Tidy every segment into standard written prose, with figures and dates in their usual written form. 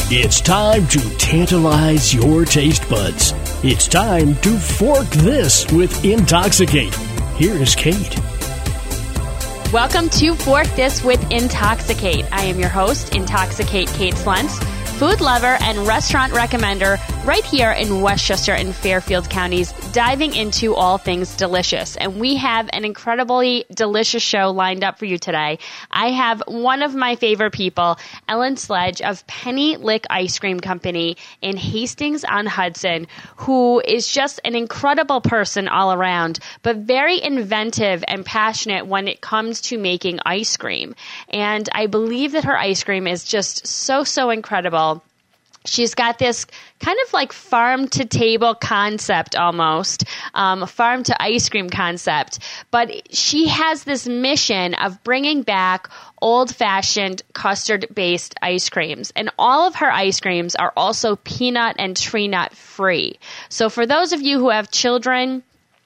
It's time to tantalize your taste buds. It's time to fork this with Intoxicate. Here is Kate. Welcome to Fork This with Intoxicate. I am your host, Intoxicate Kate Slentz, food lover and restaurant recommender right here in Westchester and Fairfield counties, diving into all things delicious. And we have an incredibly delicious show lined up for you today. I have one of my favorite people, Ellen Sledge of Penny Lick Ice Cream Company in Hastings-on-Hudson, who is just an incredible person all around, but very inventive and passionate when it comes to making ice cream. And I believe that her ice cream is just so incredible. She's got this kind of like farm-to-table concept almost, farm-to-ice-cream concept. But she has this mission of bringing back old-fashioned custard-based ice creams. And all of her ice creams are also peanut and tree nut free. So for those of you who have children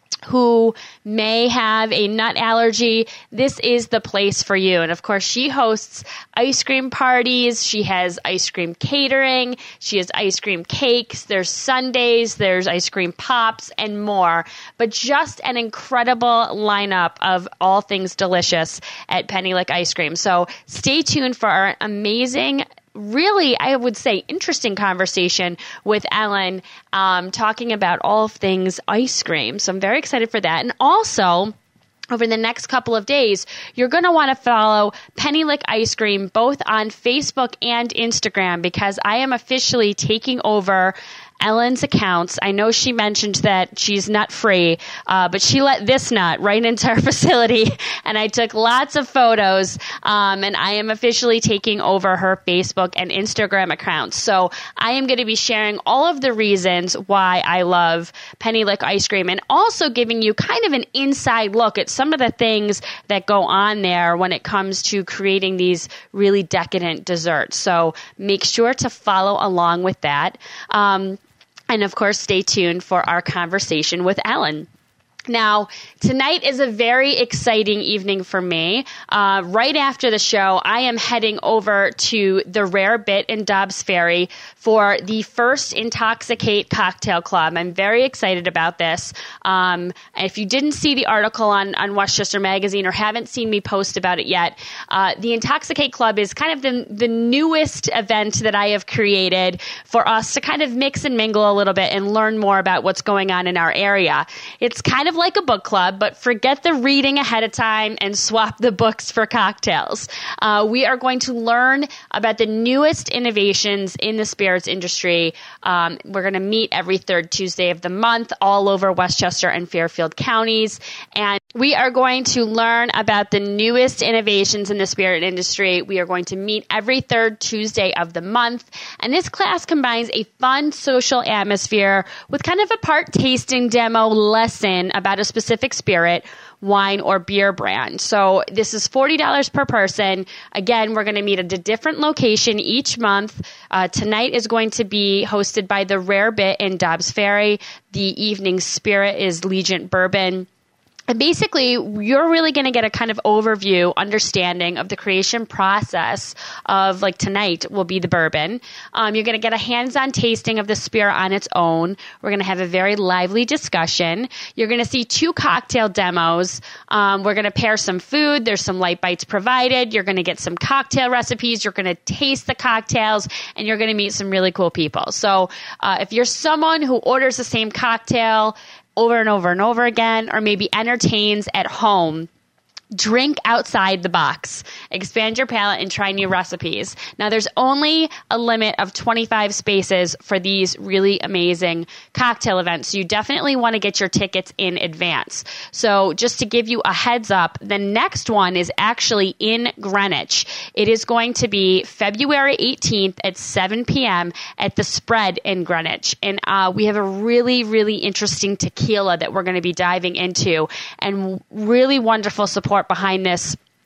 who may have a nut allergy, this is the place for you. And of course, she hosts ice cream parties. She has ice cream catering. She has ice cream cakes. There's sundaes. There's ice cream pops and more. But just an incredible lineup of all things delicious at Penny Lick Ice Cream. So stay tuned for our amazing, really, I would say, interesting conversation with Ellen, talking about all things ice cream. So I'm very excited for that. And also, over the next couple of days, you're going to want to follow Penny Lick Ice Cream both on Facebook and Instagram, because I am officially taking over Ellen's accounts. I know she mentioned that she's nut free, but she let this nut right into her facility, and I took lots of photos, and I am officially taking over her Facebook and Instagram accounts. So I am going to be sharing all of the reasons why I love Penny Lick Ice Cream, and also giving you kind of an inside look at some of the things that go on there when it comes to creating these really decadent desserts. So make sure to follow along with that. And of course, stay tuned for our conversation with Ellen. Now, tonight is a very exciting evening for me. Right after the show, I am heading over to the Rare Bit in Dobbs Ferry for the first Intoxicate Cocktail Club. I'm very excited about this. If you didn't see the article on Westchester Magazine or haven't seen me post about it yet, the Intoxicate Club is kind of the newest event that I have created for us to kind of mix and mingle a little bit and learn more about what's going on in our area. It's kind of like a book club, but forget the reading ahead of time and swap the books for cocktails. We are going to learn about the newest innovations in the spirits industry. We're going to meet every third Tuesday of the month all over Westchester and Fairfield counties. And we are going to learn about the newest innovations in the spirit industry. We are going to meet every third Tuesday of the month. And this class combines a fun social atmosphere with kind of a part tasting demo lesson about a specific spirit, wine, or beer brand. So this is $40 per person. Again, we're going to meet at a different location each month. Tonight is going to be hosted by the Rare Bit in Dobbs Ferry. The evening spirit is Legion Bourbon. And basically, you're really going to get a kind of overview, understanding of the creation process of, like tonight will be the bourbon. You're going to get a hands-on tasting of the spirit on its own. We're going to have a very lively discussion. You're going to see 2 cocktail demos. We're going to pair some food. There's some light bites provided. You're going to get some cocktail recipes. You're going to taste the cocktails, and you're going to meet some really cool people. So if you're someone who orders the same cocktail over and over and over again, or maybe entertains at home, drink outside the box, expand your palate, and try new recipes. Now, there's only a limit of 25 spaces for these really amazing cocktail events. So you definitely want to get your tickets in advance. So just to give you a heads up, the next one is actually in Greenwich. It is going to be February 18th at 7 p.m. at the Spread in Greenwich. And we have a really interesting tequila that we're going to be diving into, and really wonderful support behind this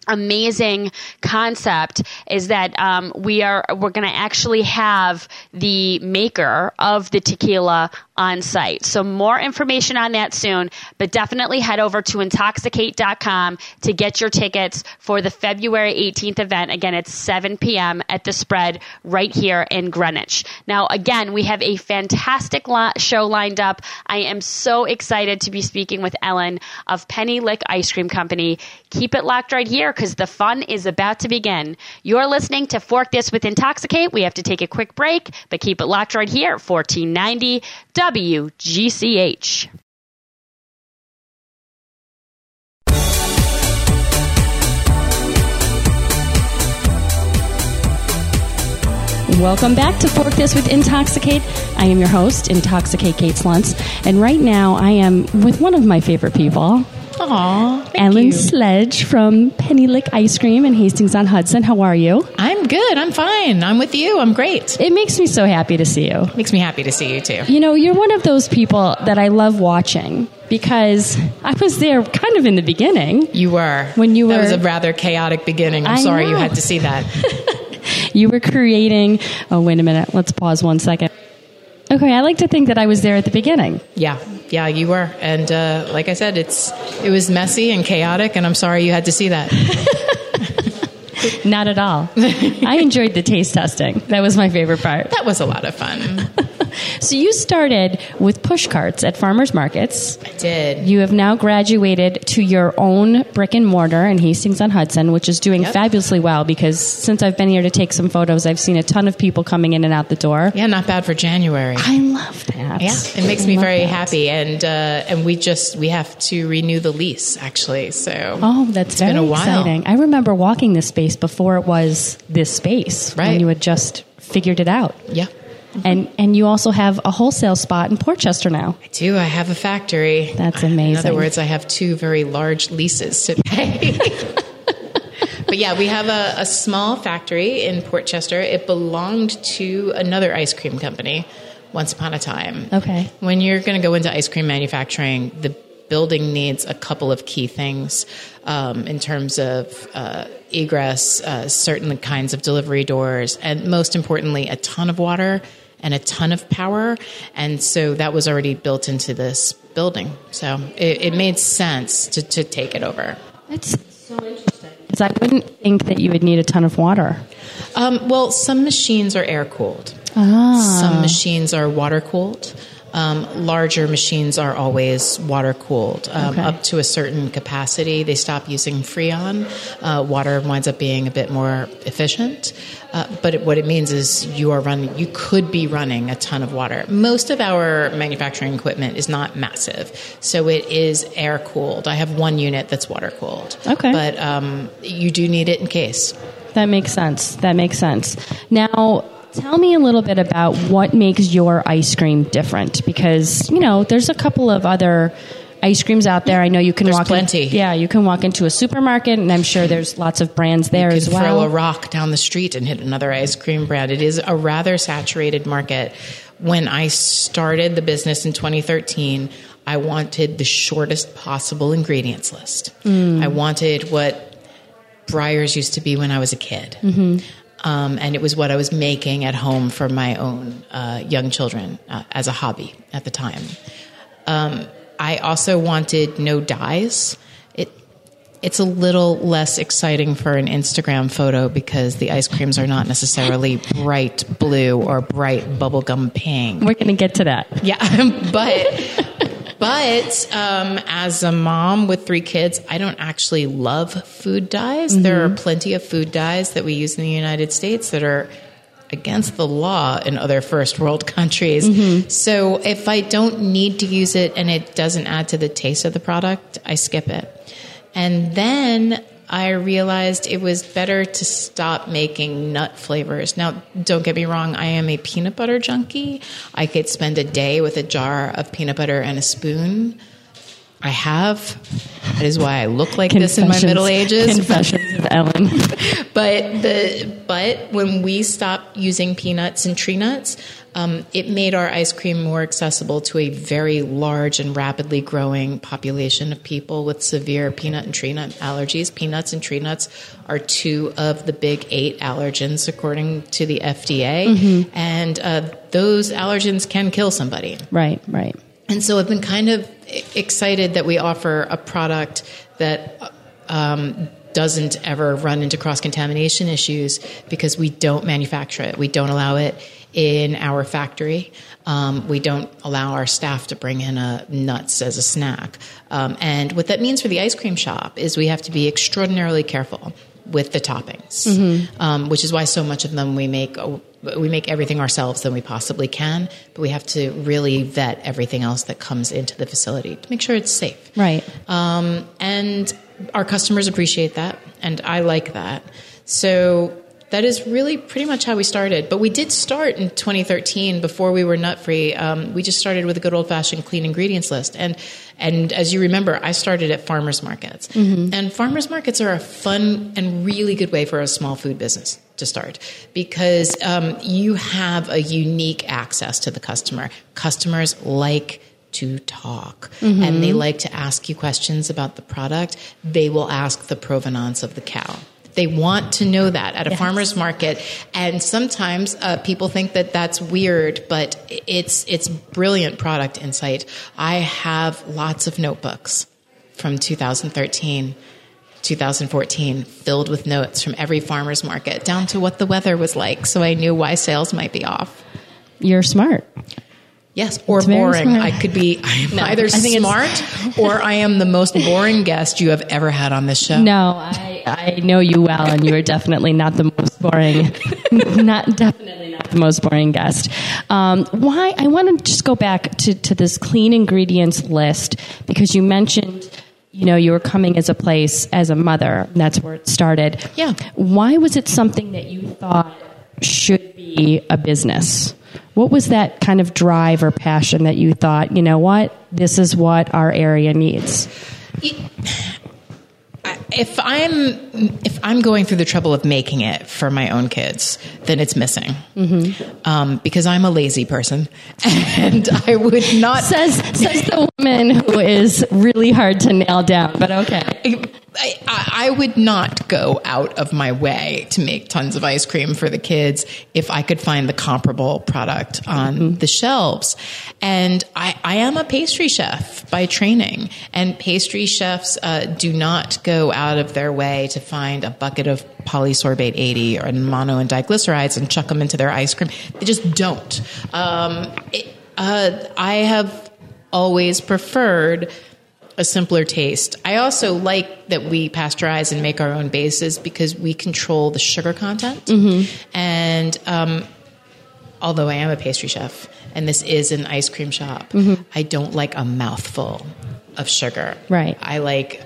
amazing concept is that we're going to actually have the maker of the tequila on site. So more information on that soon, but definitely head over to intoxicate.com to get your tickets for the February 18th event. Again, it's 7 p.m. at the Spread right here in Greenwich. Now, again, we have a fantastic show lined up. I am so excited to be speaking with Ellen of Penny Lick Ice Cream Company. Keep it locked right here because the fun is about to begin. You're listening to Fork This with Intoxicate. We have to take a quick break, but keep it locked right here, 1490 WGCH. Welcome back to Fork This with Intoxicate. I am your host, Intoxicate Kate Sluntz, and right now I am with one of my favorite people. Aw, Ellen Sledge from Penny Lick Ice Cream in Hastings-on-Hudson. How are you? I'm good. I'm fine. I'm with you. I'm great. It makes me so happy to see you. Makes me happy to see you, too. You know, you're one of those people that I love watching because I was there kind of in the beginning. You were. When you were. That was a rather chaotic beginning. I'm sorry you had to see that. You were creating... Oh, wait a minute. Let's pause 1 second. Okay, I like to think that I was there at the beginning. Yeah, you were. And like I said, it was messy and chaotic, and I'm sorry you had to see that. Not at all. I enjoyed the taste testing. That was my favorite part. That was a lot of fun. So you started with push carts at farmers markets. I did. You have now graduated to your own brick and mortar in Hastings-on-Hudson, which is doing fabulously well because since I've been here to take some photos, I've seen a ton of people coming in and out the door. Yeah, not bad for January. I love that. Yeah, it makes me very happy. And we have to renew the lease, actually. So that's very been a while. exciting. I remember walking this space before it was this space, right? When you had just figured it out. Yeah. And you also have a wholesale spot in Portchester now. I do. I have a factory. That's amazing. In other words, I have 2 very large leases to pay. But yeah, we have a small factory in Portchester. It belonged to another ice cream company once upon a time. Okay. When you're going to go into ice cream manufacturing, the building needs a couple of key things in terms of egress, certain kinds of delivery doors, and most importantly, a ton of water and a ton of power. And so that was already built into this building. So it made sense to take it over. That's so interesting. Because I wouldn't think that you would need a ton of water. Well, some machines are air-cooled. Some machines are water-cooled. Larger machines are always water-cooled. Up to a certain capacity, they stop using Freon. Water winds up being a bit more efficient. But what it means is you could be running a ton of water. Most of our manufacturing equipment is not massive, so it is air-cooled. I have 1 unit that's water-cooled. Okay. But you do need it in case. That makes sense. Now, tell me a little bit about what makes your ice cream different, because, you know, there's a couple of other ice creams out there. I know you can There's plenty. You can walk into a supermarket, and I'm sure there's lots of brands there as well. You can throw a rock down the street and hit another ice cream brand. It is a rather saturated market. When I started the business in 2013, I wanted the shortest possible ingredients list. I wanted what Breyers used to be when I was a kid. Mm-hmm. And it was what I was making at home for my own young children as a hobby at the time. I also wanted no dyes. It's a little less exciting for an Instagram photo because the ice creams are not necessarily bright blue or bright bubblegum pink. We're going to get to that. Yeah, But as a mom with 3 kids, I don't actually love food dyes. Mm-hmm. There are plenty of food dyes that we use in the United States that are against the law in other first world countries. Mm-hmm. So if I don't need to use it and it doesn't add to the taste of the product, I skip it. And then I realized it was better to stop making nut flavors. Now, don't get me wrong, I am a peanut butter junkie. I could spend a day with a jar of peanut butter and a spoon. I have. That is why I look like this in my middle ages. Confessions of Ellen. But when we stopped using peanuts and tree nuts, it made our ice cream more accessible to a very large and rapidly growing population of people with severe peanut and tree nut allergies. Peanuts and tree nuts are 2 of the big 8 allergens, according to the FDA. And those allergens can kill somebody. Right, right. And so I've been kind of excited that we offer a product that doesn't ever run into cross-contamination issues because we don't manufacture it. We don't allow it in our factory. We don't allow our staff to bring in nuts as a snack. And what that means for the ice cream shop is we have to be extraordinarily careful with the toppings, which is why so much of them we make everything ourselves than we possibly can, but we have to really vet everything else that comes into the facility to make sure it's safe. Right. And our customers appreciate that, and I like that. So that is really pretty much how we started. But we did start in 2013 before we were nut-free. We just started with a good old-fashioned clean ingredients list. And as you remember, I started at farmers markets. And farmers markets are a fun and really good way for a small food business to start because you have a unique access to the customer. Customers like to talk and they like to ask you questions about the product. They will ask the provenance of the cow. They want to know that at a farmer's market. And sometimes people think that that's weird, but it's brilliant product insight. I have lots of notebooks from 2013, 2014, filled with notes from every farmer's market down to what the weather was like. So I knew why sales might be off. You're smart. Yes, or boring. I could be either smart or I am the most boring guest you have ever had on this show. No, I know you well, and you are definitely not the most boring, not the most boring guest. Why? I want to just go back to this clean ingredients list because you mentioned, you were coming as a place as a mother. And that's where it started. Yeah. Why was it something that you thought should be a business? What was that kind of drive or passion that you thought, this is what our area needs? If I'm going through the trouble of making it for my own kids, then it's missing. Because I'm a lazy person, and I would not says the woman who is really hard to nail down. But okay. I would not go out of my way to make tons of ice cream for the kids if I could find the comparable product on the shelves. And I am a pastry chef by training, and pastry chefs do not go out of their way to find a bucket of polysorbate 80 or mono and diglycerides and chuck them into their ice cream. They just don't. I have always preferred a simpler taste. I also like that we pasteurize and make our own bases because we control the sugar content. And although I am a pastry chef and this is an ice cream shop, I don't like a mouthful of sugar. Right. I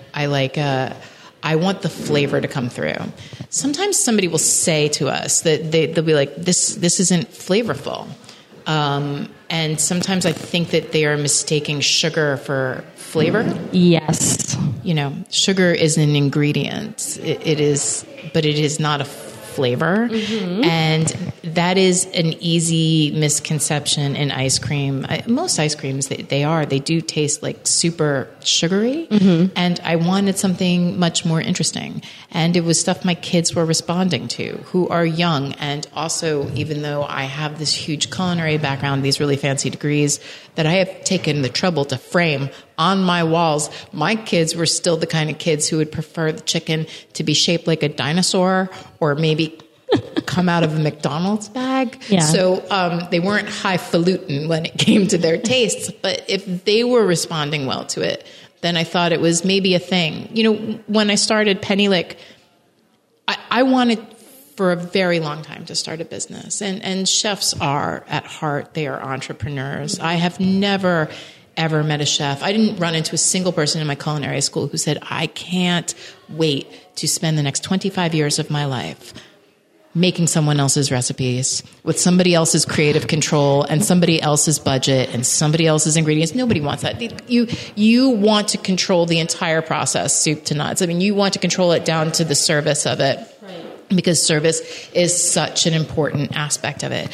want the flavor to come through. Sometimes somebody will say to us that they'll be like, this isn't flavorful. And sometimes I think that they are mistaking sugar for flavor. Yes. Sugar is an ingredient. It is, but it is not a flavor. And that is an easy misconception in ice cream. Most ice creams, they do taste like super sugary. And I wanted something much more interesting. And it was stuff my kids were responding to, who are young. And also, even though I have this huge culinary background, these really fancy degrees that I have taken the trouble to frame on my walls, my kids were still the kind of kids who would prefer the chicken to be shaped like a dinosaur or maybe come out of a McDonald's bag. Yeah. So they weren't highfalutin when it came to their tastes. But if they were responding well to it, then I thought it was maybe a thing. When I started Penny Lick, I wanted for a very long time to start a business. And chefs are, at heart, they are entrepreneurs. I have never, ever met a chef. I didn't run into a single person in my culinary school who said, I can't wait to spend the next 25 years of my life making someone else's recipes with somebody else's creative control and somebody else's budget and somebody else's ingredients. Nobody wants that. You want to control the entire process, soup to nuts. I mean, you want to control it down to the service of it. Right. Because service is such an important aspect of it.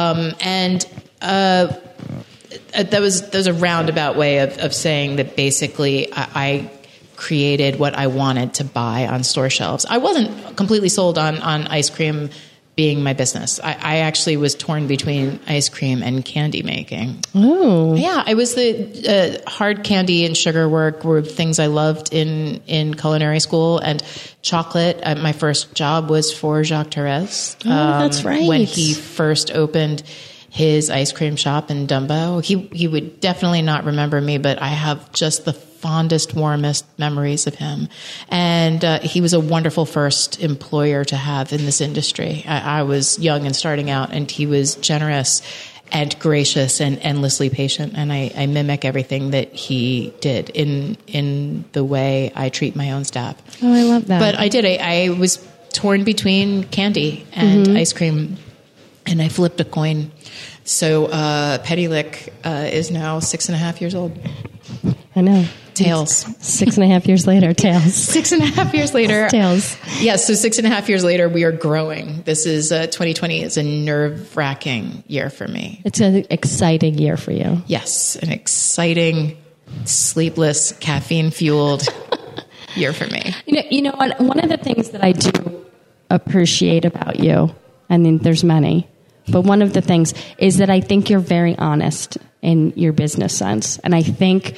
That was a roundabout way of saying that basically I created what I wanted to buy on store shelves. I wasn't completely sold on ice cream being my business. I actually was torn between ice cream and candy making. Oh. Yeah, I was the hard candy and sugar work were things I loved in culinary school, and chocolate. My first job was for Jacques Therese. Oh, that's right. When he first opened his ice cream shop in Dumbo. He would definitely not remember me, but I have just the fondest, warmest memories of him. And he was a wonderful first employer to have in this industry. I was young and starting out, and he was generous and gracious and endlessly patient. And I mimic everything that he did in the way I treat my own staff. Oh, I love that. But I did. I was torn between candy and ice cream, and I flipped a coin. So Petty Lick is now 6.5 years old. I know. Tails. 6.5 years later, tails. 6.5 years later. Tails. Yeah, so 6.5 years later, we are growing. This is 2020 is a nerve-wracking year for me. It's an exciting year for you. Yes, an exciting, sleepless, caffeine-fueled year for me. You know what? One of the things that I do appreciate about you, I mean, there's many, but one of the things is that I think you're very honest in your business sense. And I think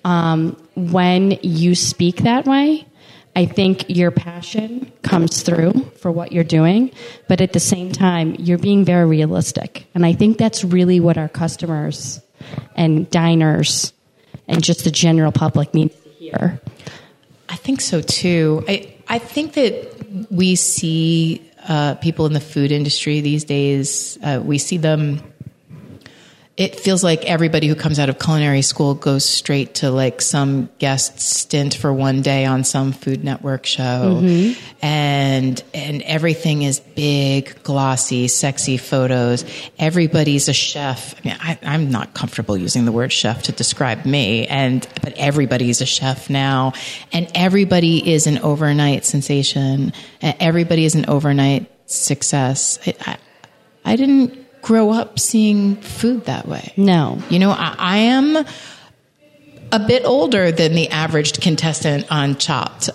when you speak that way, I think your passion comes through for what you're doing. But at the same time, you're being very realistic. And I think that's really what our customers and diners and just the general public need to hear. I think so, too. I think that we see people in the food industry these days, we see them. It feels like everybody who comes out of culinary school goes straight to like some guest stint for one day on some Food Network show. And everything is big, glossy, sexy photos. Everybody's a chef. I mean, I'm not comfortable using the word chef to describe me, but everybody's a chef now. And everybody is an overnight sensation. Everybody is an overnight success. I didn't grow up seeing food that way. No. You know, I am a bit older than the average contestant on Chopped.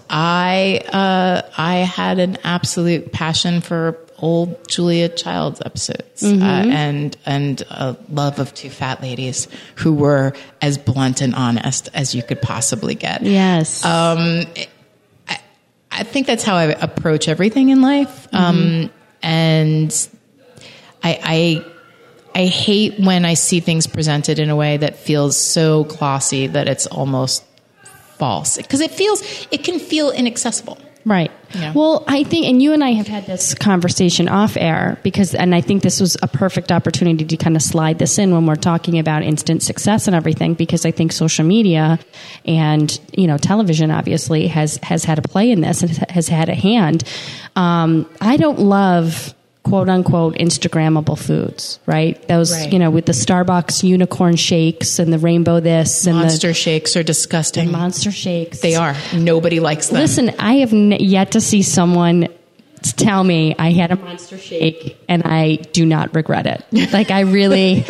I had an absolute passion for old Julia Childs episodes and a love of two fat ladies who were as blunt and honest as you could possibly get. Yes. I think that's how I approach everything in life. And I hate when I see things presented in a way that feels so glossy that it's almost false, because it can feel inaccessible. Right. Yeah. Well, I think, and you and I have had this conversation off air and I think this was a perfect opportunity to kind of slide this in when we're talking about instant success and everything, because I think social media and, television obviously has had a play in this and has had a hand. I don't love quote unquote Instagrammable foods, right? Those, right. With the Starbucks unicorn shakes and the rainbow this and monster shakes are disgusting. The monster shakes. They are. Nobody likes them. Listen, I have yet to see someone tell me I had a monster shake and I do not regret it. Like I really,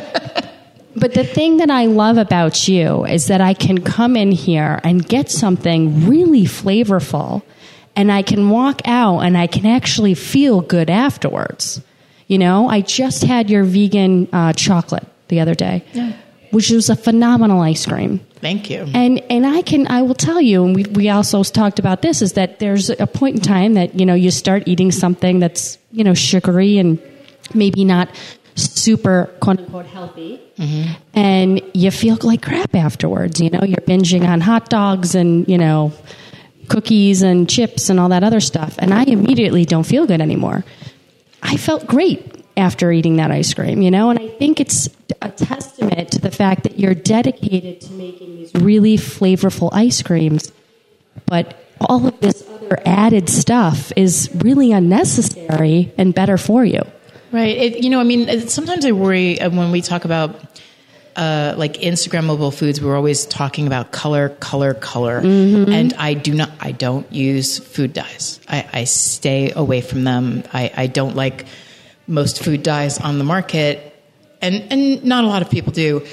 but the thing that I love about you is that I can come in here and get something really flavorful, and I can walk out and I can actually feel good afterwards. I just had your vegan chocolate the other day, which was a phenomenal ice cream. Thank you. And I will tell you, and we also talked about this, is that there's a point in time that, you start eating something that's, sugary and maybe not super quote unquote healthy. And you feel like crap afterwards. You're binging on hot dogs and, cookies and chips and all that other stuff. And I immediately don't feel good anymore. I felt great after eating that ice cream, and I think it's a testament to the fact that you're dedicated to making these really flavorful ice creams, but all of this other other added stuff is really unnecessary and better for you. Right. Sometimes I worry when we talk about like Instagrammable foods, we're always talking about color. Mm-hmm. And I don't use food dyes. I stay away from them. I don't like most food dyes on the market, and not a lot of people do.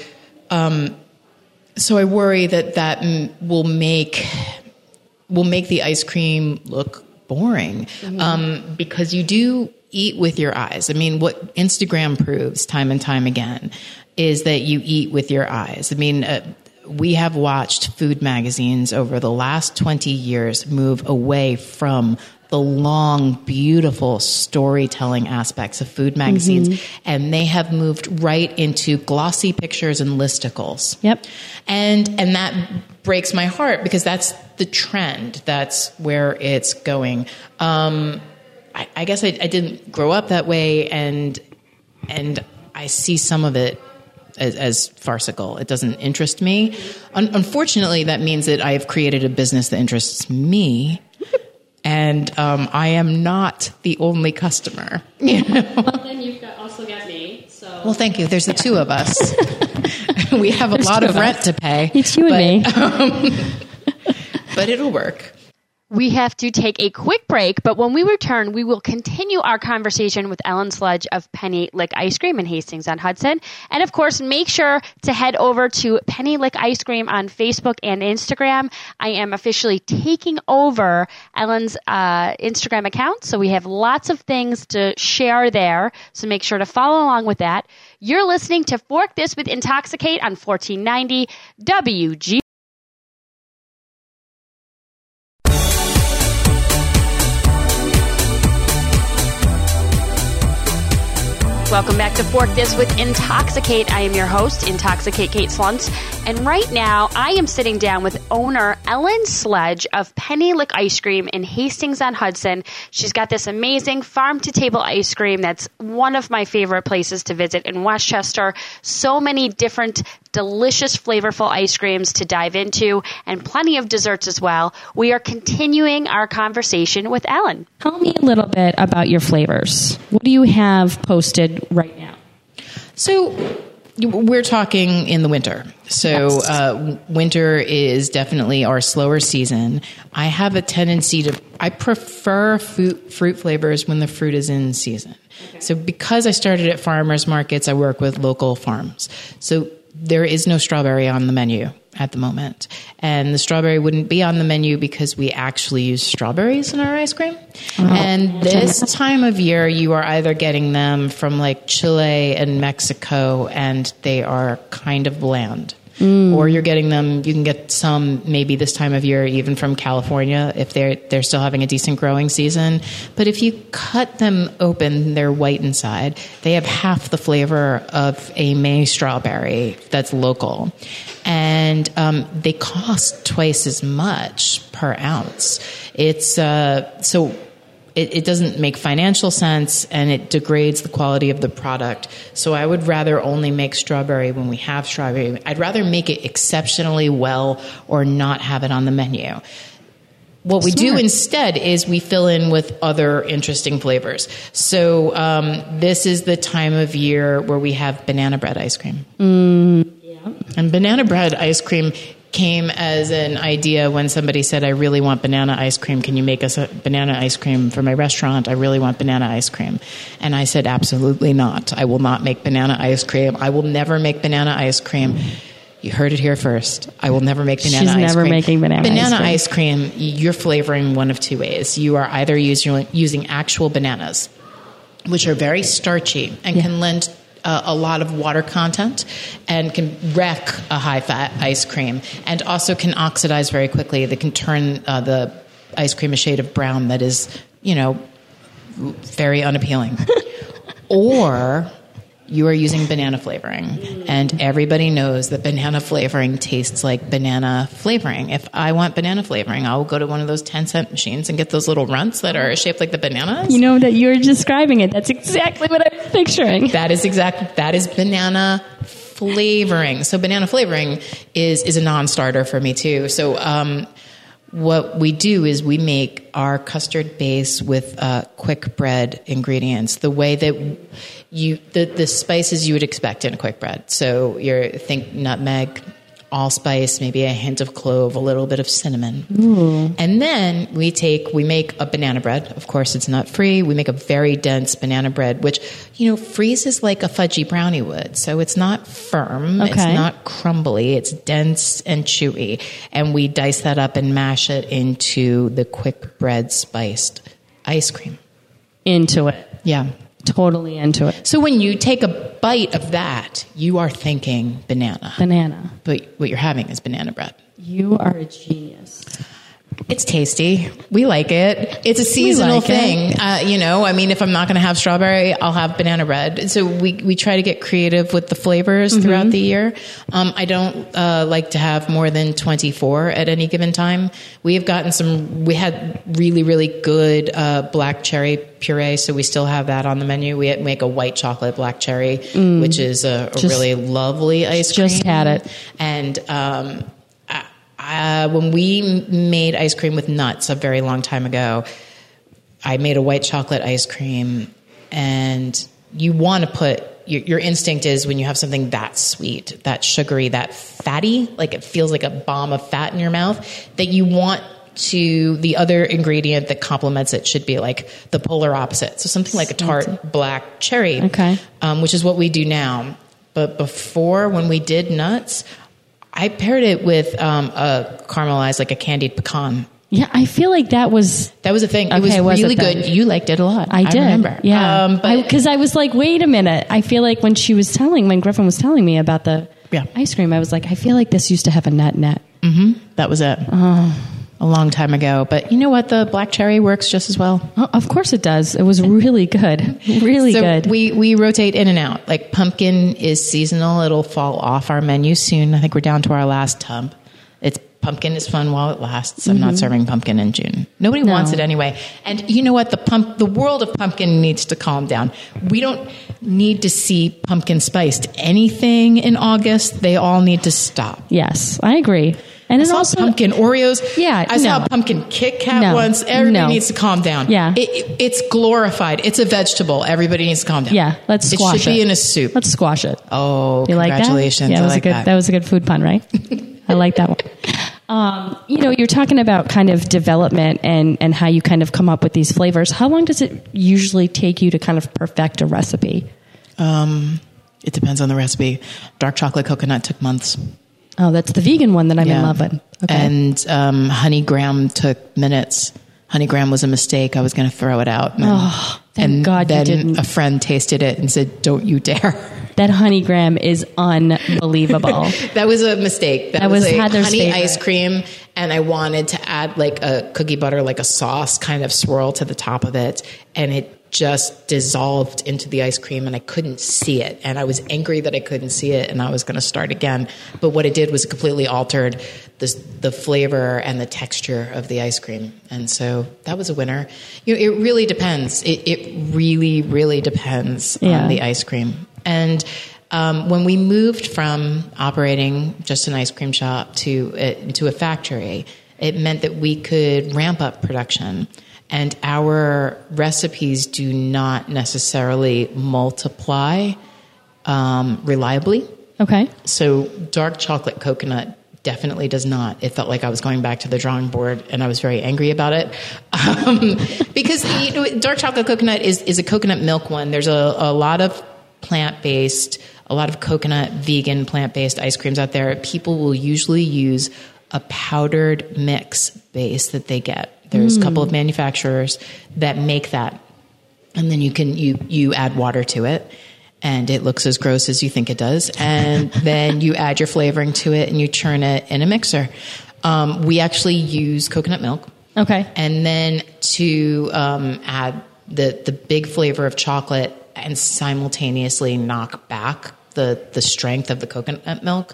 So I worry that will make the ice cream look boring, because you do eat with your eyes. I mean, what Instagram proves time and time again is that you eat with your eyes. I mean, we have watched food magazines over the last 20 years move away from the long, beautiful storytelling aspects of food magazines, and they have moved right into glossy pictures and listicles. Yep. And that breaks my heart, because that's the trend. That's where it's going. I guess I didn't grow up that way, and I see some of it as farcical. It doesn't interest me. Unfortunately, that means that I have created a business that interests me. And I am not the only customer. Well, then you've also got me. So. Well, thank you. There's the two of us. We have a lot of rent to pay. It's you and me. But it'll work. We have to take a quick break, but when we return, we will continue our conversation with Ellen Sludge of Penny Lick Ice Cream in Hastings-on-Hudson. And of course, make sure to head over to Penny Lick Ice Cream on Facebook and Instagram. I am officially taking over Ellen's Instagram account, so we have lots of things to share there. So make sure to follow along with that. You're listening to Fork This with Intoxicate on 1490 WG. Welcome back to Fork This with Intoxicate. I am your host, Intoxicate Kate Sluntz. And right now, I am sitting down with owner Ellen Sludge of Penny Lick Ice Cream in Hastings-on-Hudson. She's got this amazing farm-to-table ice cream that's one of my favorite places to visit in Westchester. So many different delicious, flavorful ice creams to dive into, and plenty of desserts as well. We are continuing our conversation with Ellen. Tell me a little bit about your flavors. What do you have posted right now? So we're talking in the winter. So Yes. Winter is definitely our slower season. I have a tendency I prefer fruit flavors when the fruit is in season. Okay. So because I started at farmers markets, I work with local farms. So there is no strawberry on the menu at the moment. And the strawberry wouldn't be on the menu because we actually use strawberries in our ice cream. Oh. And this time of year, you are either getting them from like Chile and Mexico, and they are kind of bland. Or you're getting them, you can get some maybe this time of year even from California if they're still having a decent growing season. But if you cut them open, they're white inside. They have half the flavor of a May strawberry that's local. And they cost twice as much per ounce. It's so it doesn't make financial sense, and it degrades the quality of the product. So I would rather only make strawberry when we have strawberry. I'd rather make it exceptionally well or not have it on the menu. What we do instead is we fill in with other interesting flavors. So this is the time of year where we have banana bread ice cream. Yeah. And banana bread ice cream came as an idea when somebody said, I really want banana ice cream. Can you make us a banana ice cream for my restaurant? I really want banana ice cream. And I said, absolutely not. I will not make banana ice cream. I will never make banana ice cream. You heard it here first. I will never make banana ice cream. She's never making banana ice cream. You're flavoring one of two ways. You are either using actual bananas, which are very starchy and can lend a lot of water content and can wreck a high-fat ice cream, and also can oxidize very quickly. They can turn the ice cream a shade of brown that is, very unappealing. Or you are using banana flavoring, and everybody knows that banana flavoring tastes like banana flavoring. If I want banana flavoring, I'll go to one of those 10-cent machines and get those little runts that are shaped like the bananas. You know that you're describing it. That's exactly what I was picturing. That is banana flavoring. So banana flavoring is a non-starter for me too. So what we do is we make our custard base with quick bread ingredients, the way that the spices you would expect in a quick bread. So think nutmeg, allspice, maybe a hint of clove, a little bit of cinnamon. Ooh. And then we make a banana bread. Of course, it's nut free. We make a very dense banana bread, which, freezes like a fudgy brownie would. So it's not firm. Okay. It's not crumbly. It's dense and chewy. And we dice that up and mash it into the quick bread spiced ice cream. Into it. Yeah. Totally into it. So when you take a bite of that, you are thinking banana. Banana. But what you're having is banana bread. You are a genius. It's tasty. We like it. It's a seasonal thing. If I'm not going to have strawberry, I'll have banana bread. So we try to get creative with the flavors throughout the year. I don't like to have more than 24 at any given time. We had really, really good black cherry puree, so we still have that on the menu. We make a white chocolate black cherry, which is a really lovely ice cream. Just had it. And when we made ice cream with nuts a very long time ago, I made a white chocolate ice cream, and you want to put your instinct is when you have something that sweet, that sugary, that fatty, like it feels like a bomb of fat in your mouth, that you want the other ingredient that complements it should be like the polar opposite. So something like a tart black cherry, which is what we do now. But before, when we did nuts, I paired it with a caramelized, like a candied pecan. Yeah, I feel like that was a thing. It was really good. You liked it a lot. I did. Remember. Yeah, because I was like, wait a minute. I feel like when Griffin was telling me about the ice cream, I was like, I feel like this used to have a nut. Mm-hmm. That was it. A long time ago. But you know what? The black cherry works just as well. Oh, of course it does. It was really good. Really good. We rotate in and out. Like pumpkin is seasonal. It'll fall off our menu soon. I think we're down to our last tub. Pumpkin is fun while it lasts. I'm not serving pumpkin in June. Nobody wants it anyway. And you know what? The world of pumpkin needs to calm down. We don't need to see pumpkin spiced anything in August. They all need to stop. Yes, I agree. And I saw pumpkin Oreos. Yeah, I saw a pumpkin Kit Kat once. Everybody needs to calm down. Yeah. It's glorified. It's a vegetable. Everybody needs to calm down. Yeah, let's squash it. It should be in a soup. Let's squash it. Oh, you congratulations. Like that? Yeah, that was a good food pun, right? I like that one. You're talking about kind of development and how you kind of come up with these flavors. How long does it usually take you to kind of perfect a recipe? It depends on the recipe. Dark chocolate coconut took months. Oh, that's the vegan one that I'm in love with. Okay. And honey graham took minutes. Honey graham was a mistake. I was going to throw it out. Thank God you didn't. A friend tasted it and said, "Don't you dare." That honey graham is unbelievable. That was a mistake. That was Heather's honey favorite. Ice cream, and I wanted to add like a cookie butter, like a sauce kind of swirl to the top of it, and it just dissolved into the ice cream, and I couldn't see it, and I was angry that I couldn't see it, and I was going to start again. But what it did was it completely altered the flavor and the texture of the ice cream, and so that was a winner. It really depends. It really, really depends on the ice cream. And when we moved from operating just an ice cream shop into a factory, it meant that we could ramp up production. And our recipes do not necessarily multiply reliably. Okay. So dark chocolate coconut definitely does not. It felt like I was going back to the drawing board, and I was very angry about it. Because dark chocolate coconut is a coconut milk one. There's a lot of plant-based, a lot of coconut, vegan, plant-based ice creams out there. People will usually use a powdered mix base that they get. There's a couple of manufacturers that make that, and then you add water to it, and it looks as gross as you think it does, and then you add your flavoring to it, and you churn it in a mixer. We actually use coconut milk. Okay. And then to add the big flavor of chocolate and simultaneously knock back the strength of the coconut milk,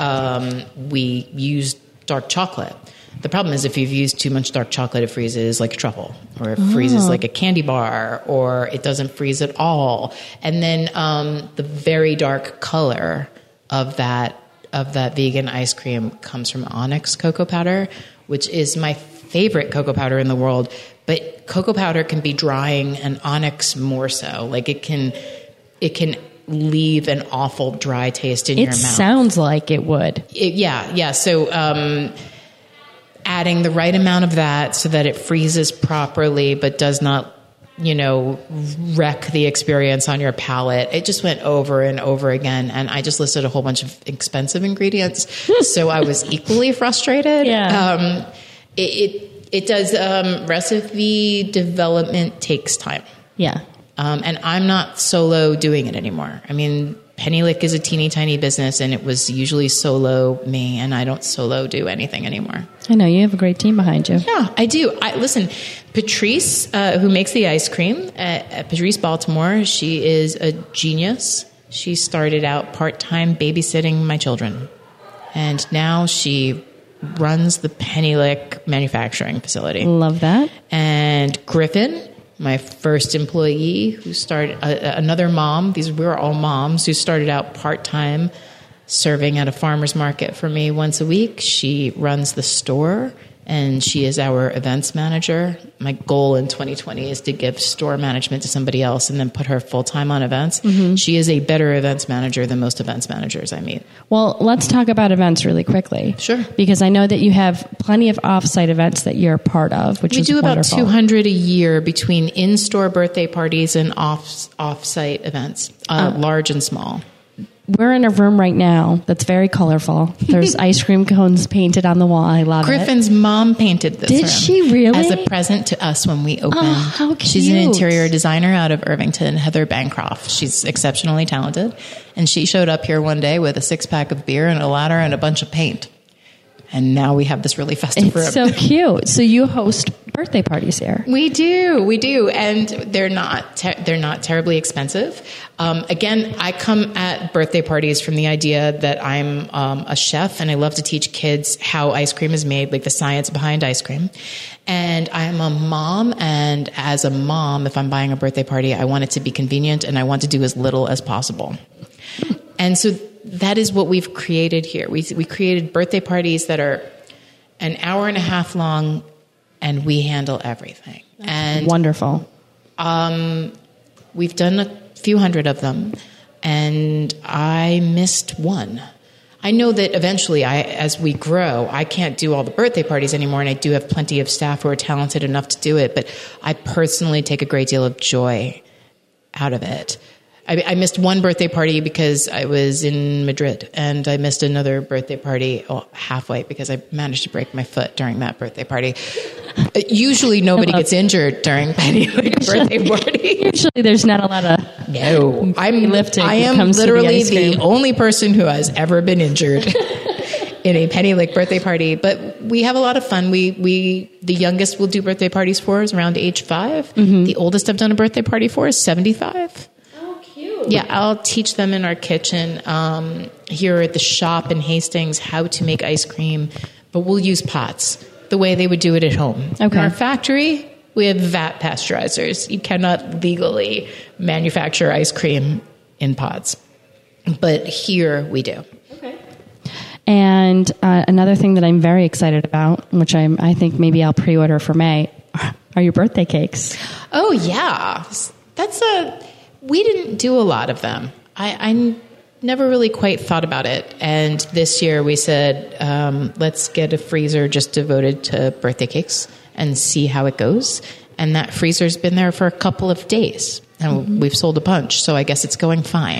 we use dark chocolate. The problem is if you've used too much dark chocolate, it freezes like a truffle, or it freezes like a candy bar, or it doesn't freeze at all. And then the very dark color of that vegan ice cream comes from Onyx cocoa powder, which is my favorite cocoa powder in the world. But cocoa powder can be drying, and onyx more so. Like it can leave an awful dry taste in your mouth. It sounds like it would. Yeah. So adding the right amount of that so that it freezes properly but does not, wreck the experience on your palate. It just went over and over again, and I just listed a whole bunch of expensive ingredients, so I was equally frustrated. Yeah. It does. Recipe development takes time. Yeah. And I'm not solo doing it anymore. I mean, Penny Lick is a teeny tiny business, and it was usually solo me, and I don't solo do anything anymore. I know you have a great team behind you. Yeah, I do. Listen, Patrice, who makes the ice cream at Patrice Baltimore, she is a genius. She started out part-time babysitting my children, and now she runs the Penny Lick manufacturing facility. Love that. And Griffin, my first employee, who started another mom. We're all moms who started out part-time serving at a farmer's market for me once a week. She runs the store, and she is our events manager. My goal in 2020 is to give store management to somebody else and then put her full-time on events. Mm-hmm. She is a better events manager than most events managers I meet. Well, let's talk about events really quickly. Sure. Because I know that you have plenty of off-site events that you're a part of, which is wonderful. We do about 200 a year between in-store birthday parties and off-site events, large and small. We're in a room right now that's very colorful. There's ice cream cones painted on the wall. I love Griffin's mom painted this room. Did she really? As a present to us when we opened. Oh, how cute. She's an interior designer out of Irvington, Heather Bancroft. She's exceptionally talented. And she showed up here one day with a 6-pack of beer and a ladder and a bunch of paint. And now we have this really festive room. It's so cute. So you host birthday parties here. We do. And they're not terribly expensive. Again, I come at birthday parties from the idea that I'm a chef, and I love to teach kids how ice cream is made, like the science behind ice cream. And I'm a mom, and as a mom, if I'm buying a birthday party, I want it to be convenient, and I want to do as little as possible. And so that is what we've created here. We created birthday parties that are an hour and a half long, and we handle everything. And wonderful. We've done a few hundred of them, and I missed one. I know that eventually, as we grow, I can't do all the birthday parties anymore, and I do have plenty of staff who are talented enough to do it, but I personally take a great deal of joy out of it. I missed one birthday party because I was in Madrid, and I missed another birthday party halfway because I managed to break my foot during that birthday party. Usually nobody gets injured during Penny Lick birthday party. Usually there's not a lot of lifting. I am literally the only person who has ever been injured in a Penny Lick birthday party. But we have a lot of fun. The youngest we'll do birthday parties for is around age 5. Mm-hmm. The oldest I've done a birthday party for is 75. Yeah, I'll teach them in our kitchen here at the shop in Hastings how to make ice cream, but we'll use pots the way they would do it at home. Okay. In our factory, we have vat pasteurizers. You cannot legally manufacture ice cream in pots, but here we do. Okay. And another thing that I'm very excited about, which I think maybe I'll pre-order for May, are your birthday cakes. Oh, yeah. We didn't do a lot of them. I never really quite thought about it. And this year we said, let's get a freezer just devoted to birthday cakes and see how it goes. And that freezer's been there for a couple of days. And we've sold a bunch, so I guess it's going fine.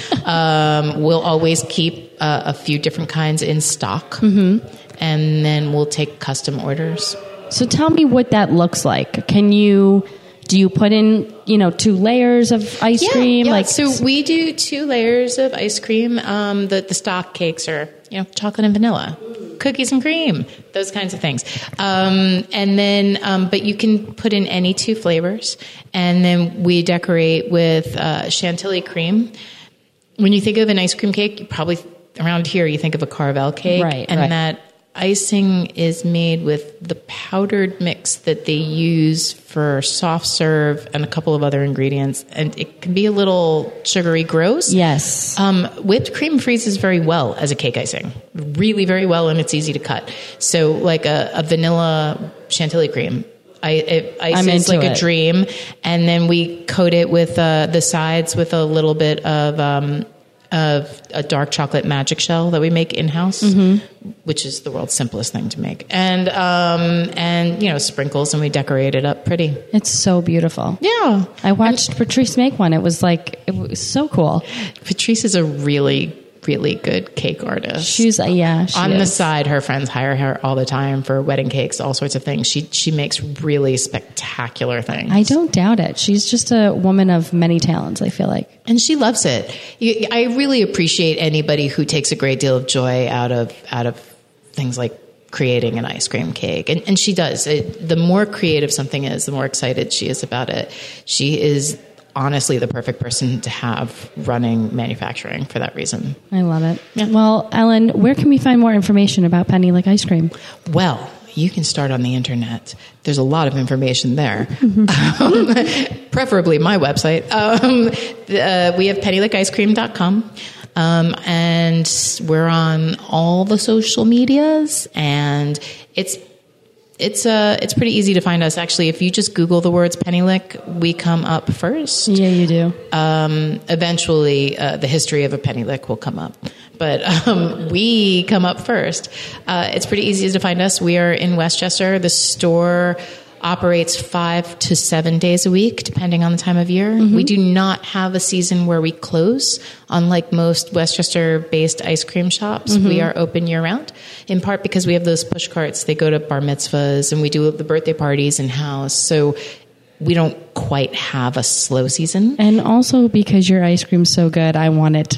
We'll always keep a few different kinds in stock. Mm-hmm. And then we'll take custom orders. So tell me what that looks like. Do you put in, 2 layers of ice cream? Yeah. So we do 2 layers of ice cream. The stock cakes are, chocolate and vanilla, cookies and cream, those kinds of things. And then, but you can put in any 2 flavors. And then we decorate with chantilly cream. When you think of an ice cream cake, you probably around here you think of a Carvel cake, right? And that icing is made with the powdered mix that they use for soft serve and a couple of other ingredients, and it can be a little sugary gross. Yes. Whipped cream freezes very well as a cake icing, really very well, and it's easy to cut. So like a vanilla chantilly cream, ices like a dream, and then we coat it with the sides with a little bit of a dark chocolate magic shell that we make in-house, which is the world's simplest thing to make. And sprinkles, and we decorate it up pretty. It's so beautiful. Yeah. I watched Patrice make one. It was so cool. Patrice is a really, really good cake artist. She is. The side, her friends hire her all the time for wedding cakes, all sorts of things. She makes really spectacular things. I don't doubt it. She's just a woman of many talents, I feel like. And she loves it. I really appreciate anybody who takes a great deal of joy out of things like creating an ice cream cake. And she does. The more creative something is, the more excited she is about it. She is honestly the perfect person to have running manufacturing for that reason. I love it. Yeah. Well, Ellen, where can we find more information about Penny Lick Ice Cream? Well, you can start on the internet. There's a lot of information there. Preferably my website. We have pennylickicecream.com. And we're on all the social medias, and it's pretty easy to find us. Actually, if you just Google the words Penny Lick, we come up first. Yeah, you do. Eventually, the history of a Penny Lick will come up. But we come up first. It's pretty easy to find us. We are in Westchester. The store operates 5 to 7 days a week, depending on the time of year. We do not have a season where we close, unlike most Westchester-based ice cream shops. We are open year-round, in part because we have those push carts. They go to bar mitzvahs, and we do the birthday parties in-house. So we don't quite have a slow season. And also because your ice cream's so good, I want it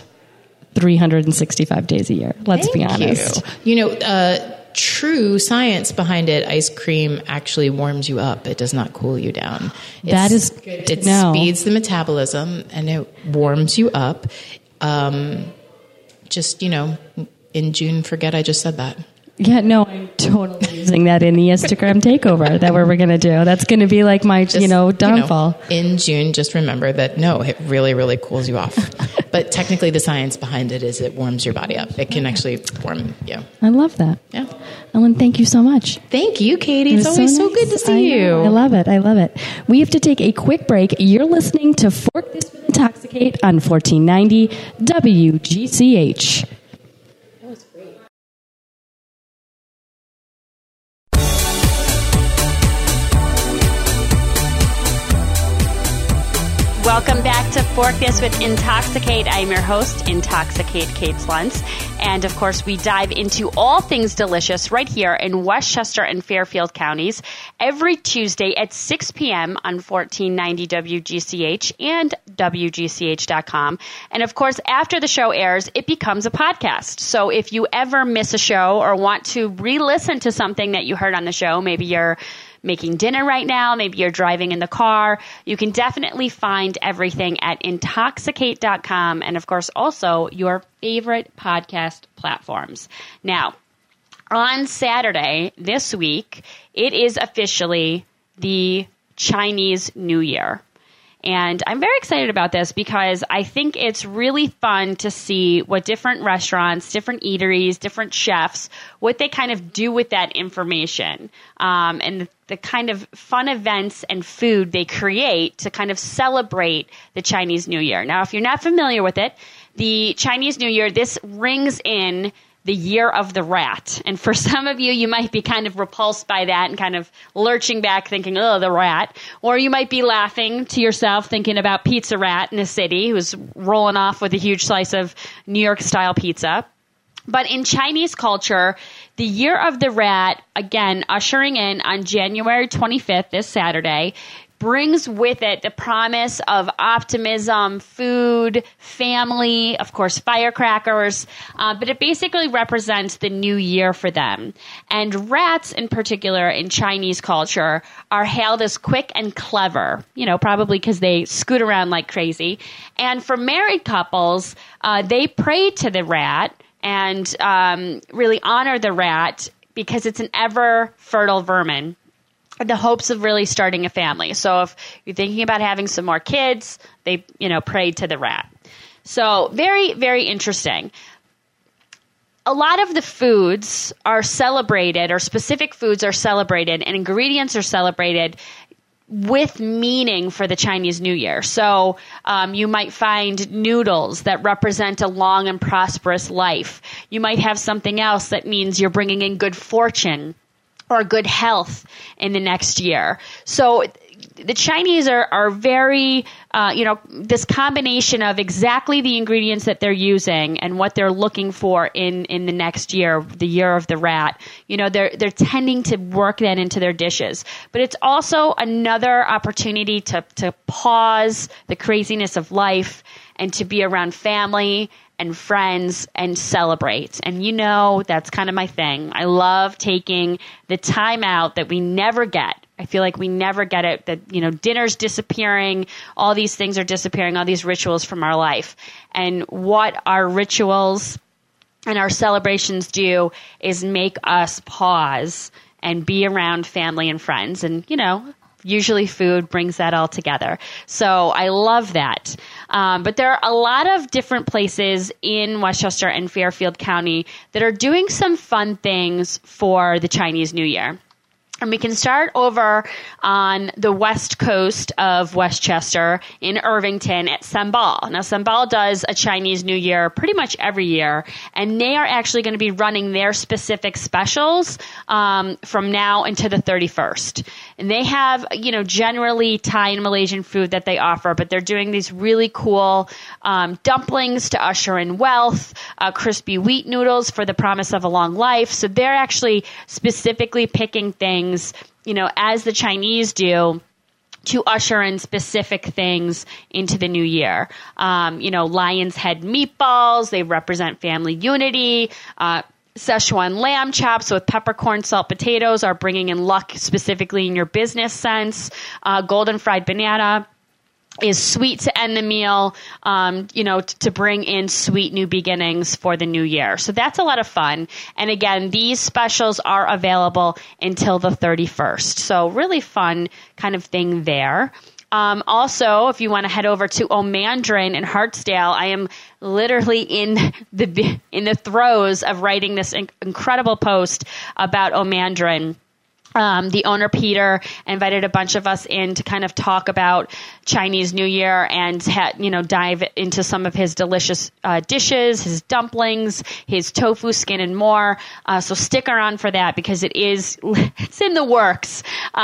365 days a year. Let's be honest. True science behind it, ice cream actually warms you up. It does not cool you down. That is good to know. It speeds the metabolism, and it warms you up. In June, forget I just said that. Yeah, no, I'm totally using that in the Instagram takeover that we're going to do. That's going to be like my, downfall. In June, just remember that, no, it really, really cools you off. But technically the science behind it is it warms your body up. It can actually warm you. I love that. Yeah. Ellen, thank you so much. Thank you, Katie. It's always so good to see you. I love it. I love it. We have to take a quick break. You're listening to Fork This with Intoxicate on 1490 WGCH. Welcome back to Fork This with Intoxicate. I'm your host, Intoxicate Kate Sluntz. And of course, we dive into all things delicious right here in Westchester and Fairfield counties every Tuesday at 6 p.m. on 1490 WGCH and WGCH.com. And of course, after the show airs, it becomes a podcast. So if you ever miss a show or want to re-listen to something that you heard on the show, maybe you're making dinner right now, maybe you're driving in the car, you can definitely find everything at intoxicate.com, and of course also your favorite podcast platforms. Now, on Saturday this week, it is officially the Chinese New Year. And I'm very excited about this because I think it's really fun to see what different restaurants, different eateries, different chefs, what they kind of do with that information, and the kind of fun events and food they create to kind of celebrate the Chinese New Year. Now, if you're not familiar with it, the Chinese New Year, this rings in the year of the rat. And for some of you, you might be kind of repulsed by that and kind of lurching back thinking, oh, the rat. Or you might be laughing to yourself thinking about Pizza Rat in a city who's rolling off with a huge slice of New York-style pizza. But in Chinese culture, the year of the rat, again, ushering in on January 25th, this Saturday, brings with it the promise of optimism, food, family, of course, firecrackers, but it basically represents the new year for them. And rats, in particular, in Chinese culture, are hailed as quick and clever, probably because they scoot around like crazy. And for married couples, they pray to the rat and really honor the rat, because it's an ever fertile vermin in the hopes of really starting a family. So if you're thinking about having some more kids, they, prayed to the rat. So very, very interesting. A lot of the foods are celebrated, or specific foods are celebrated, and ingredients are celebrated with meaning for the Chinese New Year. So you might find noodles that represent a long and prosperous life. You might have something else that means you're bringing in good fortune or good health in the next year. So the Chinese are very, this combination of exactly the ingredients that they're using and what they're looking for in the next year, the year of the rat. They're tending to work that into their dishes. But it's also another opportunity to pause the craziness of life and to be around family and friends and celebrate. And that's kind of my thing. I love taking the time out that we never get. I feel like we never get it, that, dinner's disappearing, all these things are disappearing, all these rituals from our life. And what our rituals and our celebrations do is make us pause and be around family and friends. And, usually food brings that all together. So I love that. But there are a lot of different places in Westchester and Fairfield County that are doing some fun things for the Chinese New Year. And we can start over on the west coast of Westchester in Irvington at Sambal. Now, Sambal does a Chinese New Year pretty much every year, and they are actually going to be running their specific specials from now until the 31st. And they have, generally Thai and Malaysian food that they offer, but they're doing these really cool dumplings to usher in wealth, crispy wheat noodles for the promise of a long life. So they're actually specifically picking things, as the Chinese do, to usher in specific things into the new year. Lion's head meatballs, they represent family unity. Szechuan lamb chops with peppercorn salt potatoes are bringing in luck specifically in your business sense. Golden fried banana is sweet to end the meal, to bring in sweet new beginnings for the new year. So that's a lot of fun. And again, these specials are available until the 31st. So really fun kind of thing there. Also, if you want to head over to O'Mandrin in Hartsdale, I am literally in the throes of writing this incredible post about O'Mandrin. The owner, Peter, invited a bunch of us in to kind of talk about Chinese New Year and, dive into some of his delicious dishes, his dumplings, his tofu skin, and more. So stick around for that because it's in the works.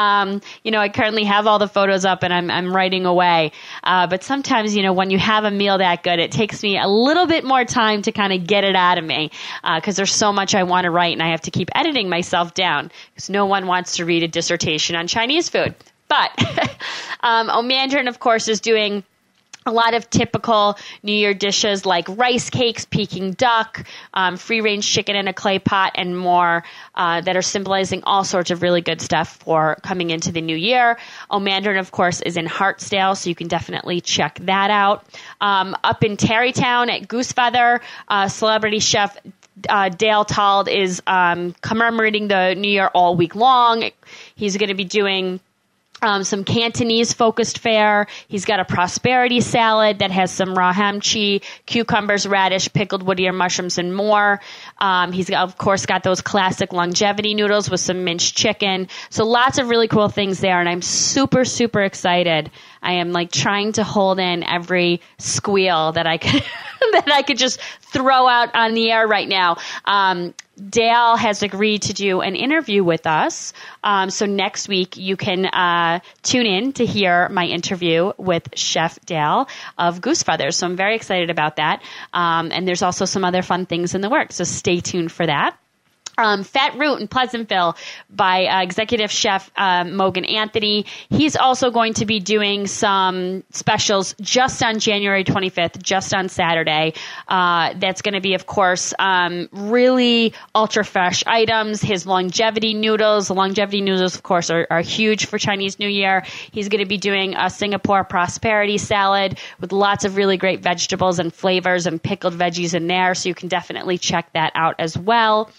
I currently have all the photos up and I'm writing away. But sometimes, when you have a meal that good, it takes me a little bit more time to kind of get it out of me because there's so much I want to write and I have to keep editing myself down because no one wants to read a dissertation on Chinese food. But O'Mandrin, of course, is doing a lot of typical New Year dishes like rice cakes, Peking duck, free-range chicken in a clay pot, and more that are symbolizing all sorts of really good stuff for coming into the new year. O'Mandrin, of course, is in Hartsdale, so you can definitely check that out. Up in Tarrytown at Goosefeather, celebrity chef Dale Tald is commemorating the New Year all week long. He's going to be doing some Cantonese-focused fare. He's got a prosperity salad that has some raw hamchi, cucumbers, radish, pickled wood ear mushrooms, and more. He's, of course, got those classic longevity noodles with some minced chicken. So lots of really cool things there, and I'm super, super excited. I am trying to hold in every squeal that I could that I could just throw out on the air right now. Dale has agreed to do an interview with us. So next week you can tune in to hear my interview with Chef Dale of Goosefeathers. So I'm very excited about that. And there's also some other fun things in the works. So stay tuned for that. Fat Root in Pleasantville by executive chef Mogan Anthony. He's also going to be doing some specials just on January 25th, just on Saturday. That's going to be, of course, really ultra fresh items. His longevity noodles. The longevity noodles, of course, are huge for Chinese New Year. He's going to be doing a Singapore prosperity salad with lots of really great vegetables and flavors and pickled veggies in there. So you can definitely check that out as well.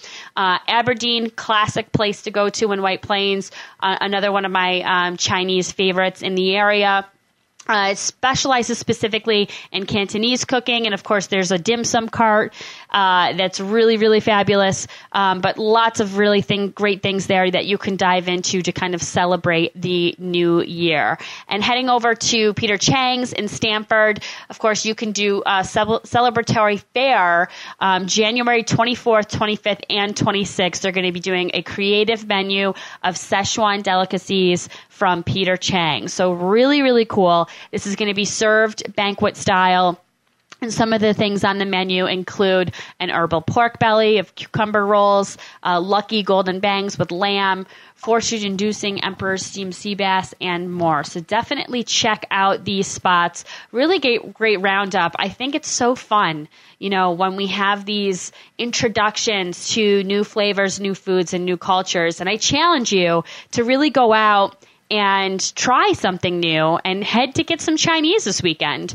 Aberdeen, classic place to go to in White Plains. Another one of my Chinese favorites in the area. It specializes specifically in Cantonese cooking. And, of course, there's a dim sum cart that's really, really fabulous. But lots of really great things there that you can dive into to kind of celebrate the new year. And heading over to Peter Chang's in Stamford, of course, you can do a celebratory fair January 24th, 25th, and 26th. They're going to be doing a creative menu of Szechuan delicacies from Peter Chang. So really, really cool. This is going to be served banquet style. And some of the things on the menu include an herbal pork belly of cucumber rolls, lucky golden bangs with lamb, fortune-inducing emperor's steamed sea bass, and more. So definitely check out these spots. Really great roundup. I think it's so fun, when we have these introductions to new flavors, new foods, and new cultures. And I challenge you to really go out and try something new and head to get some Chinese this weekend.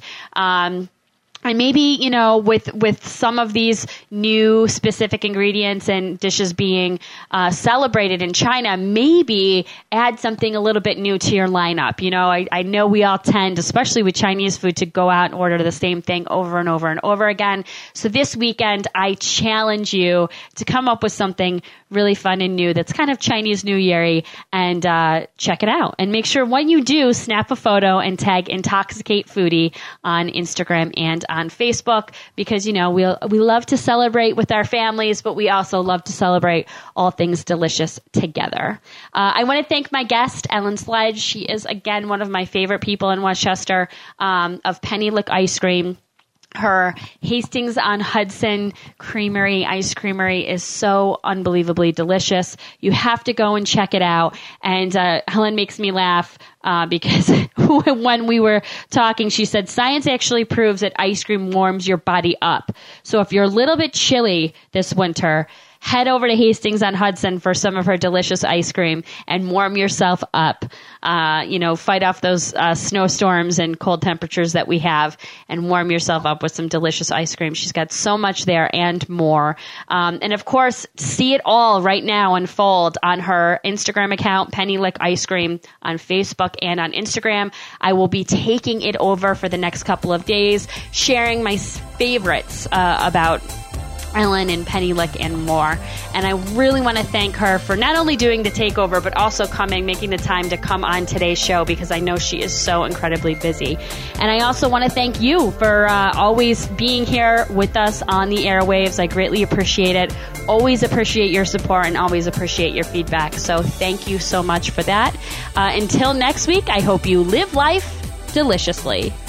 And maybe, with some of these new specific ingredients and dishes being celebrated in China, maybe add something a little bit new to your lineup. I know we all tend, especially with Chinese food, to go out and order the same thing over and over and over again. So this weekend, I challenge you to come up with something really fun and new that's kind of Chinese New Year-y, and check it out. And make sure when you do, snap a photo and tag Intoxicate Foodie on Instagram and on Facebook, because, we love to celebrate with our families, but we also love to celebrate all things delicious together. I want to thank my guest, Ellen Sledge. She is, again, one of my favorite people in Westchester, of Penny Lick Ice Cream. Her Hastings-on-Hudson Creamery Ice Creamery is so unbelievably delicious. You have to go and check it out. And Helen makes me laugh because when we were talking, she said, science actually proves that ice cream warms your body up. So if you're a little bit chilly this winter, head over to Hastings-on-Hudson for some of her delicious ice cream and warm yourself up. Fight off those snowstorms and cold temperatures that we have, and warm yourself up with some delicious ice cream. She's got so much there and more. And of course, see it all right now unfold on her Instagram account, Penny Lick Ice Cream, on Facebook and on Instagram. I will be taking it over for the next couple of days, sharing my favorites about Ellen and Penny Lick and more. And I really want to thank her for not only doing the takeover, but also making the time to come on today's show, because I know she is so incredibly busy. And I also want to thank you for always being here with us on the airwaves. I greatly appreciate it. Always appreciate your support and always appreciate your feedback. So thank you so much for that. Until next week, I hope you live life deliciously.